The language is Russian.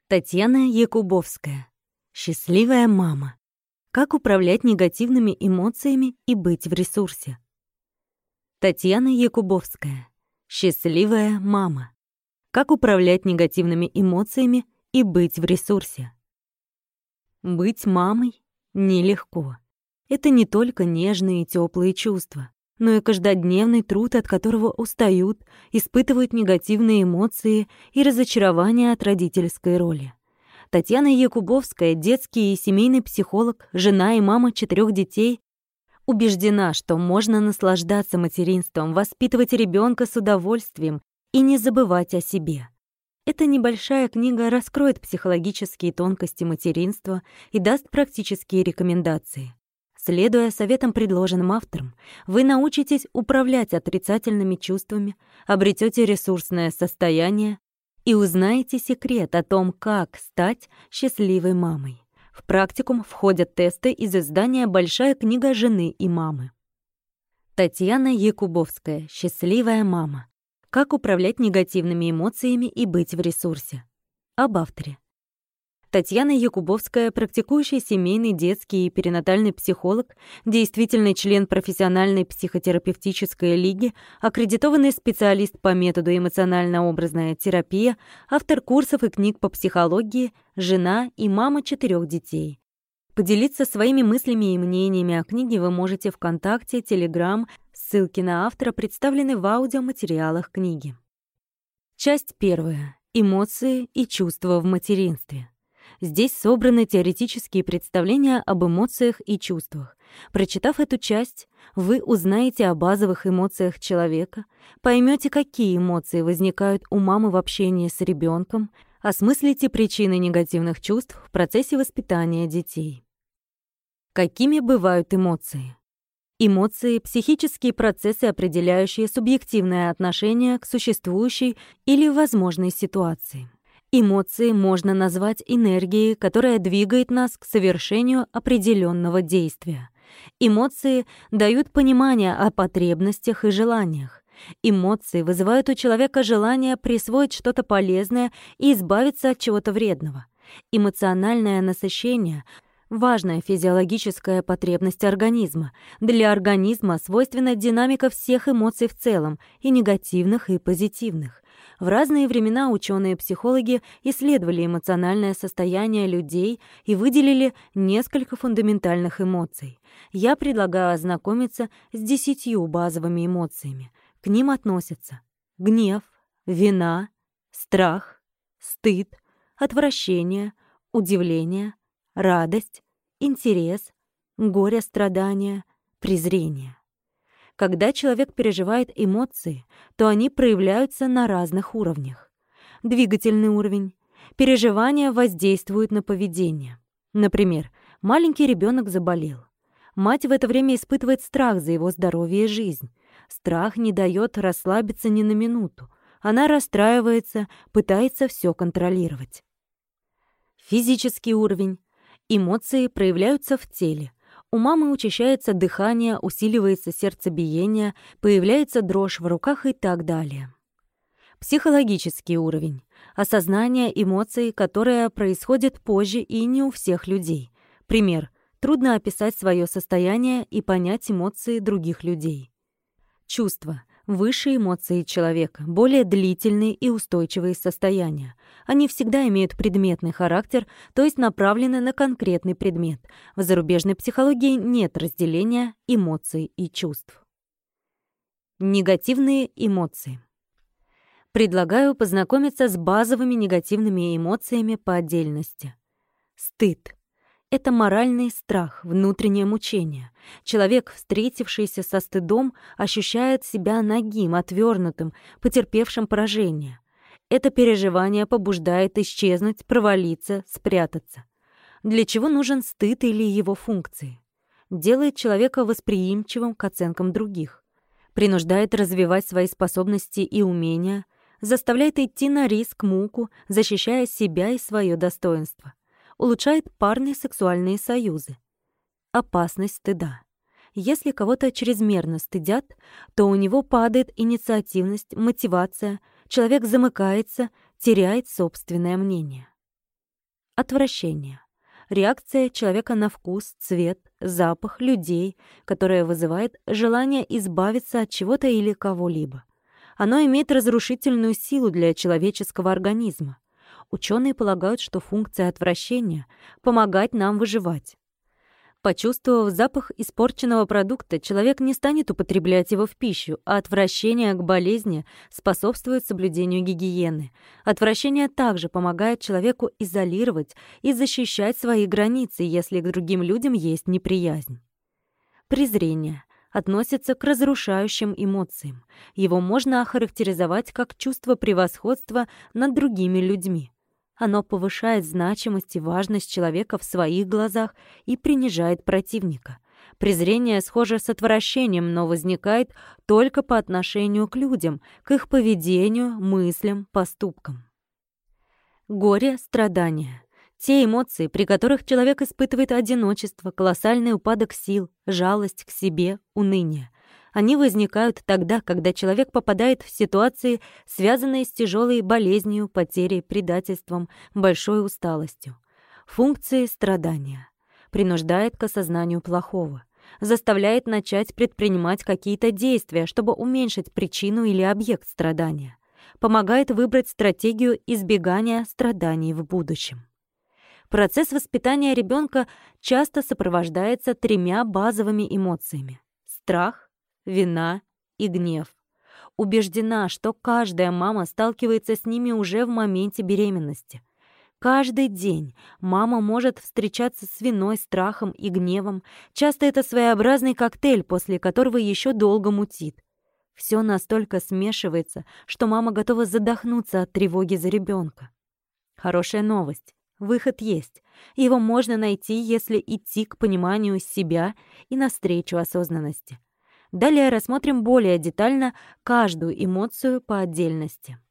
Татьяна Якубовская. Счастливая мама. Как управлять негативными эмоциями и быть в ресурсе. Татьяна Якубовская. Счастливая мама. Как управлять негативными эмоциями и быть в ресурсе. Быть мамой нелегко. Это не только нежные и теплые чувства, но и каждодневный труд, от которого устают, испытывают негативные эмоции и разочарование от родительской роли. Татьяна Якубовская, детский и семейный психолог, жена и мама 4 детей, убеждена, что можно наслаждаться материнством, воспитывать ребенка с удовольствием и не забывать о себе. Эта небольшая книга раскроет психологические тонкости материнства и даст практические рекомендации. Следуя советам, предложенным автором, вы научитесь управлять отрицательными чувствами, обретете ресурсное состояние и узнаете секрет о том, как стать счастливой мамой. В практикум входят тесты из издания «Большая книга жены и мамы». Татьяна Якубовская. Счастливая мама. Как управлять негативными эмоциями и быть в ресурсе. Об авторе. Татьяна Якубовская, практикующий семейный, детский и перинатальный психолог, действительный член профессиональной психотерапевтической лиги, аккредитованный специалист по методу эмоционально-образная терапия, автор курсов и книг по психологии, жена и мама 4 детей. Поделиться своими мыслями и мнениями о книге вы можете ВКонтакте, Телеграм, ссылки на автора представлены в аудиоматериалах книги. Часть 1. Эмоции и чувства в материнстве. Здесь собраны теоретические представления об эмоциях и чувствах. Прочитав эту часть, вы узнаете о базовых эмоциях человека, поймете, какие эмоции возникают у мамы в общении с ребенком, осмыслите причины негативных чувств в процессе воспитания детей. Какими бывают эмоции? Эмоции — психические процессы, определяющие субъективное отношение к существующей или возможной ситуации. Эмоции можно назвать энергией, которая двигает нас к совершению определенного действия. Эмоции дают понимание о потребностях и желаниях. Эмоции вызывают у человека желание присвоить что-то полезное и избавиться от чего-то вредного. Эмоциональное насыщение — важная физиологическая потребность организма. Для организма свойственна динамика всех эмоций в целом, и негативных, и позитивных. В разные времена ученые-психологи исследовали эмоциональное состояние людей и выделили несколько фундаментальных эмоций. Я предлагаю ознакомиться с 10 базовыми эмоциями. К ним относятся гнев, вина, страх, стыд, отвращение, удивление, радость, интерес, горе-страдание, презрение. Когда человек переживает эмоции, то они проявляются на разных уровнях. Двигательный уровень. Переживания воздействуют на поведение. Например, маленький ребенок заболел. Мать в это время испытывает страх за его здоровье и жизнь. Страх не дает расслабиться ни на минуту. Она расстраивается, пытается все контролировать. Физический уровень. Эмоции проявляются в теле. У мамы учащается дыхание, усиливается сердцебиение, появляется дрожь в руках и так далее. Психологический уровень. Осознание эмоций, которое происходит позже и не у всех людей. Пример. Трудно описать свое состояние и понять эмоции других людей. Чувства. Высшие эмоции человека, более длительные и устойчивые состояния. Они всегда имеют предметный характер, то есть направлены на конкретный предмет. В зарубежной психологии нет разделения эмоций и чувств. Негативные эмоции. Предлагаю познакомиться с базовыми негативными эмоциями по отдельности. Стыд. Это моральный страх, внутреннее мучение. Человек, встретившийся со стыдом, ощущает себя нагим, отвергнутым, потерпевшим поражение. Это переживание побуждает исчезнуть, провалиться, спрятаться. Для чего нужен стыд или его функции? Делает человека восприимчивым к оценкам других, принуждает развивать свои способности и умения, заставляет идти на риск, муку, защищая себя и свое достоинство. Улучшает парные сексуальные союзы. Опасность стыда. Если кого-то чрезмерно стыдят, то у него падает инициативность, мотивация, человек замыкается, теряет собственное мнение. Отвращение. Реакция человека на вкус, цвет, запах, людей, которая вызывает желание избавиться от чего-то или кого-либо. Оно имеет разрушительную силу для человеческого организма. Ученые полагают, что функция отвращения — помогать нам выживать. Почувствовав запах испорченного продукта, человек не станет употреблять его в пищу, а отвращение к болезни способствует соблюдению гигиены. Отвращение также помогает человеку изолировать и защищать свои границы, если к другим людям есть неприязнь. Презрение относится к разрушающим эмоциям. Его можно охарактеризовать как чувство превосходства над другими людьми. Оно повышает значимость и важность человека в своих глазах и принижает противника. Презрение схоже с отвращением, но возникает только по отношению к людям, к их поведению, мыслям, поступкам. Горе, страдания. Те эмоции, при которых человек испытывает одиночество, колоссальный упадок сил, жалость к себе, уныние. Они возникают тогда, когда человек попадает в ситуации, связанные с тяжелой болезнью, потерей, предательством, большой усталостью. Функции страдания. Принуждает к осознанию плохого. Заставляет начать предпринимать какие-то действия, чтобы уменьшить причину или объект страдания. Помогает выбрать стратегию избегания страданий в будущем. Процесс воспитания ребенка часто сопровождается 3 базовыми эмоциями: страх, вина и гнев. Убеждена, что каждая мама сталкивается с ними уже в моменте беременности. Каждый день мама может встречаться с виной, страхом и гневом. Часто это своеобразный коктейль, после которого еще долго мутит. Все настолько смешивается, что мама готова задохнуться от тревоги за ребенка. Хорошая новость. Выход есть. Его можно найти, если идти к пониманию себя и навстречу осознанности. Далее рассмотрим более детально каждую эмоцию по отдельности.